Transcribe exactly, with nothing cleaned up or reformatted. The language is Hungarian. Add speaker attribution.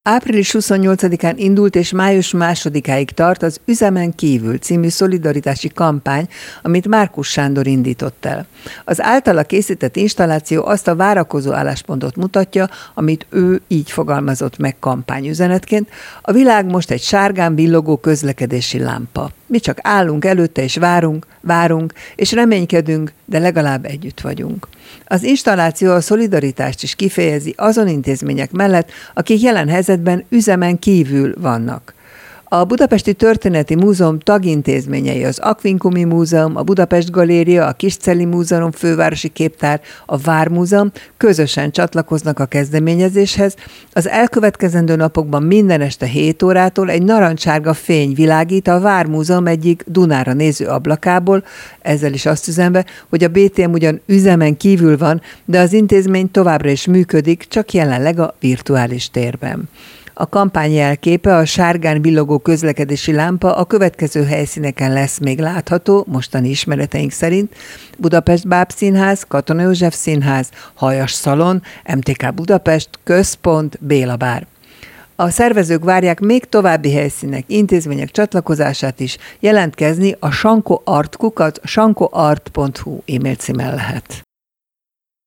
Speaker 1: április huszonnyolcadikán indult és május másodikáig tart az Üzemen kívül című szolidaritási kampány, amit Márkus Sándor indított el. Az általa készített installáció azt a várakozó álláspontot mutatja, amit ő így fogalmazott meg kampányüzenetként: a világ most egy sárgán villogó közlekedési lámpa. Mi csak állunk előtte és várunk, várunk, és reménykedünk, de legalább együtt vagyunk. Az installáció a szolidaritást is kifejezi azon intézmények mellett, akik jelen helyzetben üzemen kívül vannak. A Budapesti Történeti Múzeum tagintézményei, az Aquincumi Múzeum, a Budapest Galéria, a Kiscelli Múzeum Fővárosi Képtár, a Vármúzeum közösen csatlakoznak a kezdeményezéshez. Az elkövetkezendő napokban minden este hét órától egy narancssárga fény világít a Vármúzeum egyik Dunára néző ablakából, ezzel is azt üzenve, hogy a bé té em ugyan üzemen kívül van, de az intézmény továbbra is működik, csak jelenleg a virtuális térben. A kampány jelképe, a sárgán villogó közlekedési lámpa a következő helyszíneken lesz még látható, mostani ismereteink szerint: Budapest Bábszínház, Katona József Színház, Hajas Szalon, em té ká Budapest, Központ, Béla Bár. A szervezők várják még további helyszínek, intézmények csatlakozását is, jelentkezni a sankoart kukac sankoart pont hu e-mail címen lehet.